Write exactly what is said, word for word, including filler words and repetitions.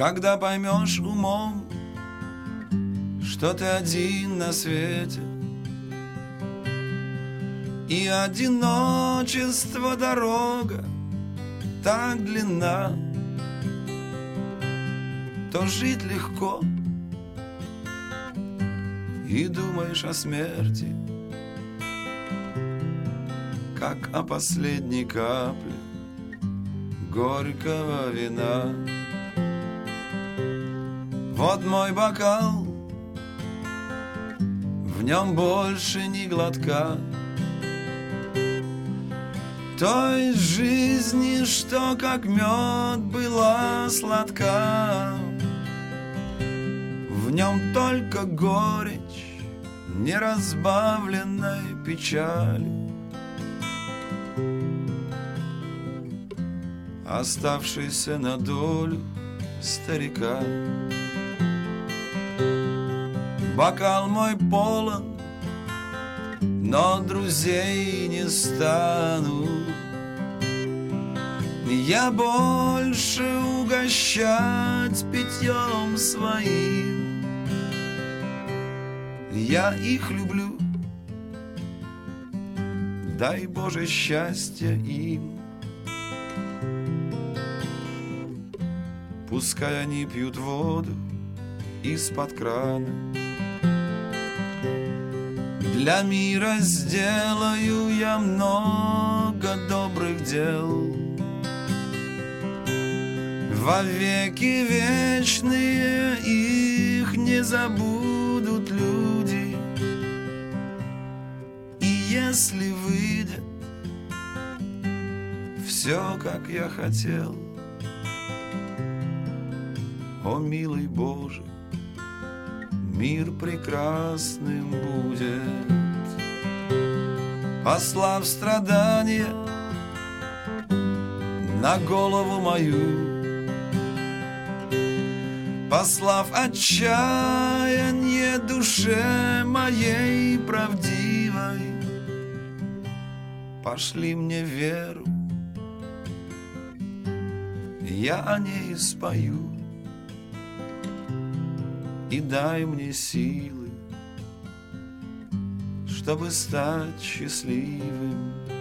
Когда поймешь умом, что ты один на свете, и одиночество дорога так длинна, то жить легко, и думаешь о смерти, как о последней капле горького вина. Вот мой бокал, в нем больше ни глотка той жизни, что как мед была сладка. В нем только горечь неразбавленной печали, оставшийся на долю старика. Бокал мой полон, но друзей не стану я больше угощать питьем своим. Я их люблю, дай Боже счастья им. Пускай они пьют воду из-под крана. Для мира сделаю я много добрых дел. Во веки вечные их не забудут люди. И если выйдет все, как я хотел, о, милый Боже, мир прекрасным будет. Послав страдания на голову мою, послав отчаяние душе моей правдивой, пошли мне веру, я о ней спою. И дай мне силы, чтобы стать счастливым.